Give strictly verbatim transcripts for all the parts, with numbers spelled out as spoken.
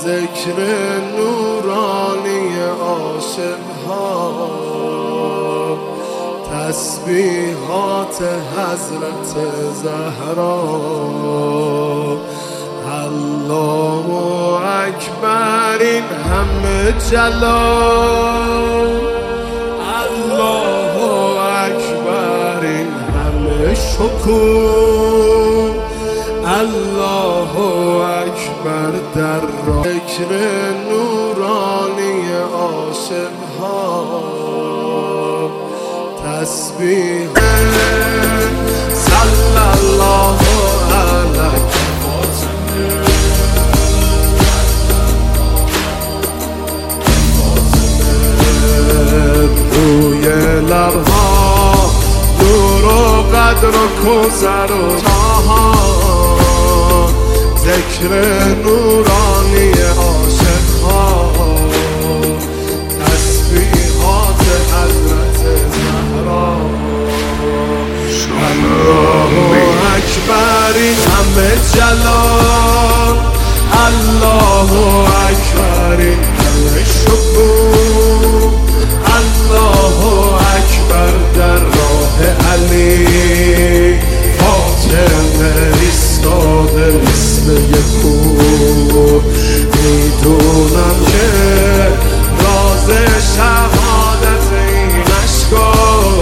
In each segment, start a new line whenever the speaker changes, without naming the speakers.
ذکر نورانی عاشق ها، تسبیحات حضرت زهرا. الله اکبر این همه جلال، الله اکبر این همه شکوه، الله اکبر در راه ذکر نورانی عاشق ها، تسبیح صلی الله علیه روی لبها نور و قدر و کوثر و تاها، ذکر نورانی عاشق ها، تسبیحات حضرت زهرا. الله اکبر این همه جلال، الله اکبر این همه شکوه، الله اکبر در راه علی فاطمه ایستاده مثل یک کوه. میدونم که راز شهادت این اشکا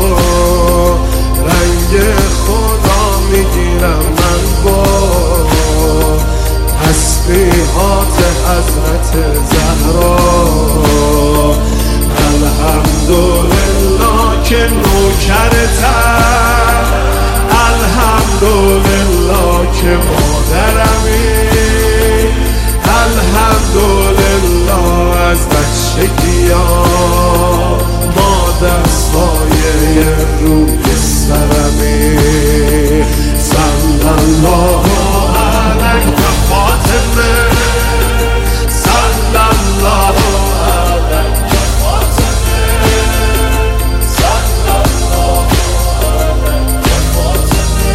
رنگ خدا میگیرم من با تسبیحات حضرت زهرا. الحمدلله که نوکرتم، الحمدلله که مادرمی، الحمدلله از بچگی‌ها ما دستای روی سرمی. صلی الله علیه فاطمه، صلی الله علیه فاطمه، صلی الله علیه فاطمه،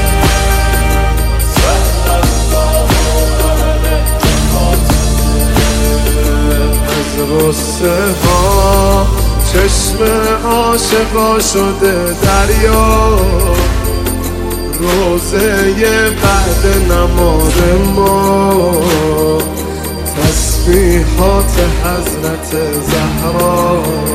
صلی الله علیه فاطمه. از غصه ها چشم عاشقا شده دریا، روزه بعد نماز ما تسبیحات حضرت زهرا.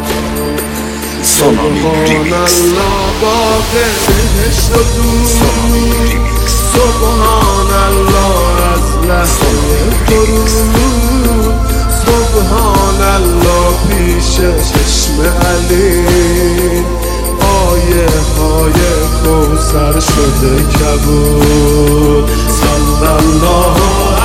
سبحان الله باغ بهشت و دور، سبحان الله از لحظه غروب، سبحان الله پیش چشم علی آیه های کوثر شده کبود. صلی الله